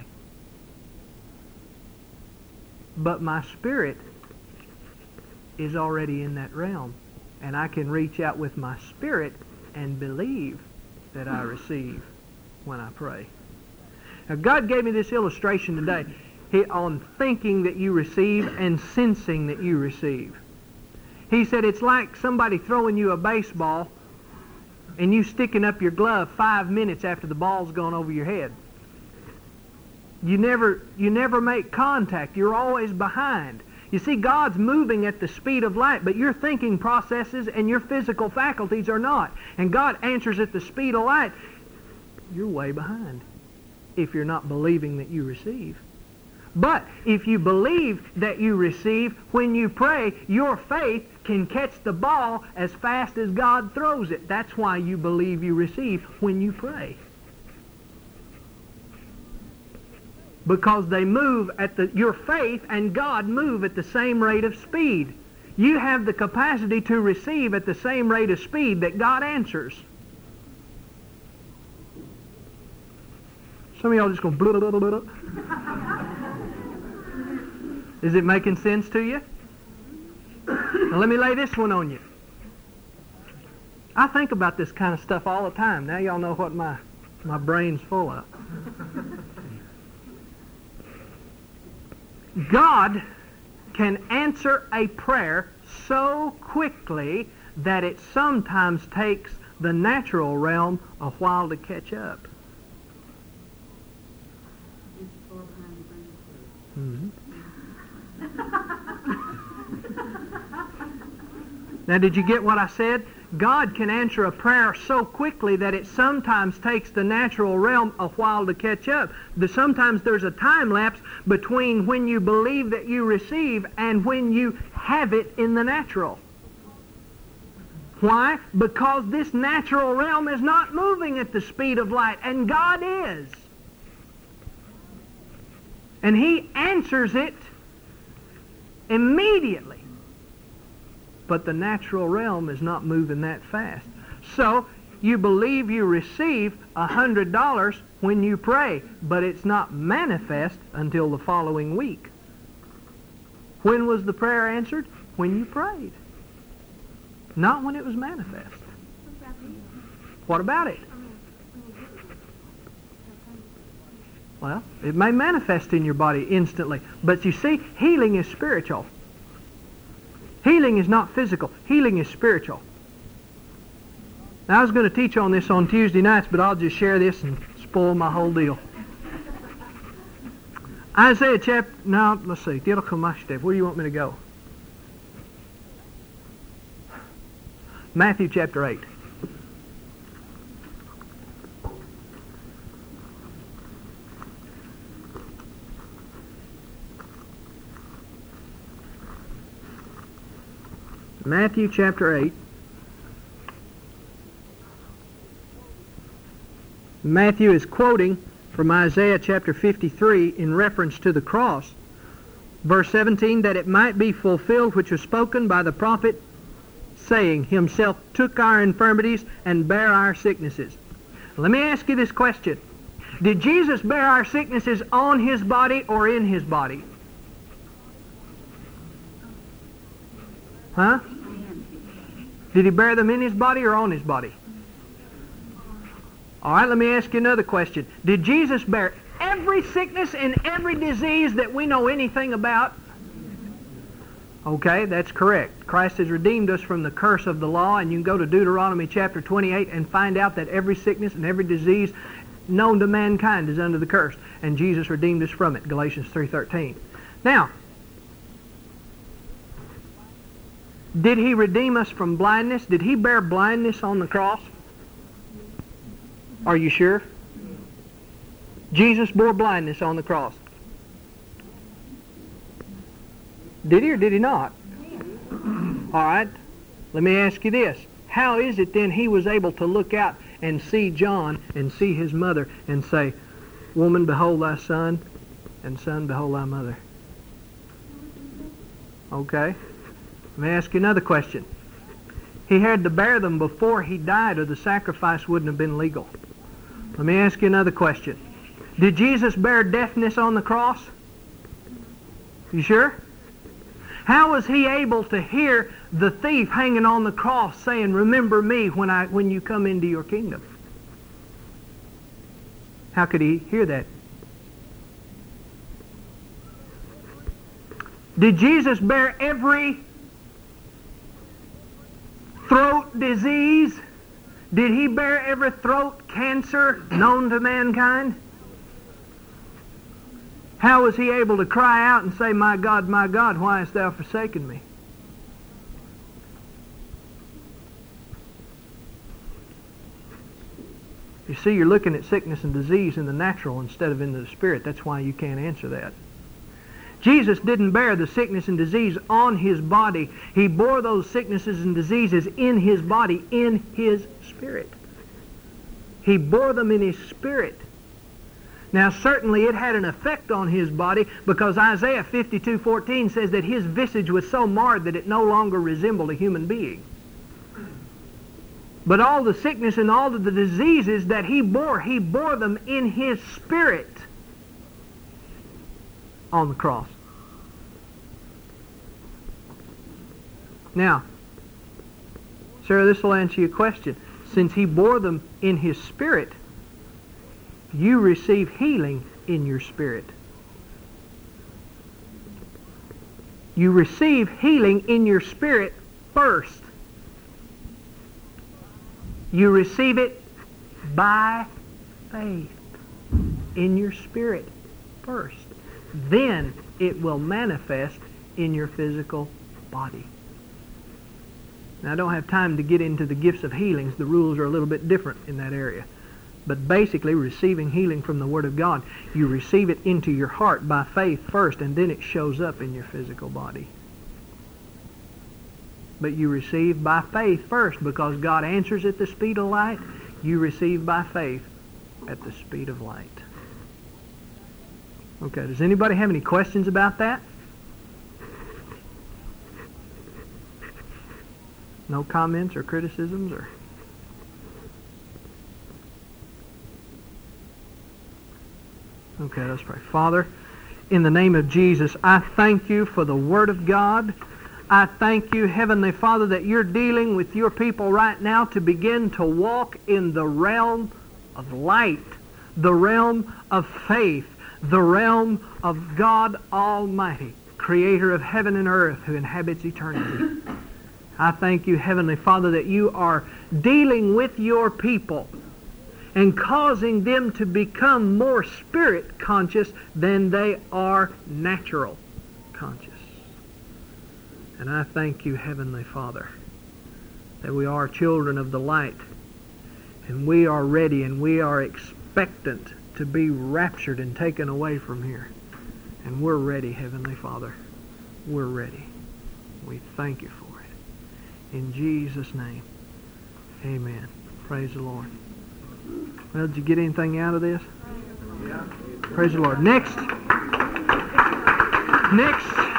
But my spirit is already in that realm, and I can reach out with my spirit and believe that I receive when I pray. Now, God gave me this illustration today on thinking that you receive and sensing that you receive. He said it's like somebody throwing you a baseball and you sticking up your glove 5 minutes after the ball's gone over your head. You never make contact. You're always behind. You see, God's moving at the speed of light, but your thinking processes and your physical faculties are not. And God answers at the speed of light. You're way behind if you're not believing that you receive. But if you believe that you receive, when you pray, your faith can catch the ball as fast as God throws it. That's why you believe you receive when you pray. Because they move your faith and God move at the same rate of speed. You have the capacity to receive at the same rate of speed that God answers. Some of y'all just going blah, blah, blah, blah. Is it making sense to you? Now let me lay this one on you. I think about this kind of stuff all the time. Now y'all know what my brain's full of. God can answer a prayer so quickly that it sometimes takes the natural realm a while to catch up. Mm-hmm. Now, did you get what I said? God can answer a prayer so quickly that it sometimes takes the natural realm a while to catch up. Sometimes there's a time lapse between when you believe that you receive and when you have it in the natural. Why? Because this natural realm is not moving at the speed of light, and God is. And He answers it immediately. But the natural realm is not moving that fast. So, you believe you receive $100 when you pray, but it's not manifest until the following week. When was the prayer answered? When you prayed. Not when it was manifest. What about it? Well, it may manifest in your body instantly. But you see, healing is spiritual. Healing is not physical. Healing is spiritual. Now, I was going to teach on this on Tuesday nights, but I'll just share this and spoil my whole deal. Isaiah chapter... Now, let's see. Where do you want me to go? Matthew chapter 8. Matthew chapter 8. Matthew is quoting from Isaiah chapter 53 in reference to the cross. Verse 17, that it might be fulfilled which was spoken by the prophet, saying, Himself took our infirmities and bare our sicknesses. Let me ask you this question. Did Jesus bear our sicknesses on His body or in His body? Huh? Did He bear them in His body or on His body? All right, let me ask you another question. Did Jesus bear every sickness and every disease that we know anything about? Okay, that's correct. Christ has redeemed us from the curse of the law, and you can go to Deuteronomy chapter 28 and find out that every sickness and every disease known to mankind is under the curse, and Jesus redeemed us from it, Galatians 3:13. Now, did He redeem us from blindness? Did He bear blindness on the cross? Are you sure? Jesus bore blindness on the cross. Did He or did He not? All right. Let me ask you this. How is it then He was able to look out and see John and see his mother and say, Woman, behold thy son, and son, behold thy mother? Okay. Let me ask you another question. He had to bear them before He died, or the sacrifice wouldn't have been legal. Let me ask you another question. Did Jesus bear deafness on the cross? You sure? How was He able to hear the thief hanging on the cross saying, Remember me when you come into your kingdom? How could He hear that? Did Jesus bear every throat disease? Did He bear every throat cancer known to mankind? How was He able to cry out and say, my God, why hast thou forsaken me? You see, you're looking at sickness and disease in the natural instead of in the spirit. That's why you can't answer that. Jesus didn't bear the sickness and disease on His body. He bore those sicknesses and diseases in His body, in His spirit. He bore them in His spirit. Now, certainly it had an effect on His body, because Isaiah 52:14 says that His visage was so marred that it no longer resembled a human being. But all the sickness and all of the diseases that He bore them in His spirit on the cross. Now, Sarah, this will answer your question. Since He bore them in His spirit, you receive healing in your spirit. You receive healing in your spirit first. You receive it by faith in your spirit first. Then it will manifest in your physical body. Now, I don't have time to get into the gifts of healings. The rules are a little bit different in that area. But basically, receiving healing from the Word of God, you receive it into your heart by faith first, and then it shows up in your physical body. But you receive by faith first, because God answers at the speed of light. You receive by faith at the speed of light. Okay, does anybody have any questions about that? No comments or criticisms or... Okay, let's pray. Father, in the name of Jesus, I thank you for the Word of God. I thank you, Heavenly Father, that you're dealing with your people right now to begin to walk in the realm of light, the realm of faith, the realm of God Almighty, Creator of heaven and earth, who inhabits eternity. I thank you, Heavenly Father, that you are dealing with your people and causing them to become more spirit conscious than they are natural conscious. And I thank you, Heavenly Father, that we are children of the light, and we are ready and we are expectant to be raptured and taken away from here. And we're ready, Heavenly Father. We're ready. We thank you for it. In Jesus' name, amen. Praise the Lord. Well, did you get anything out of this? Yeah. Praise the Lord. Next.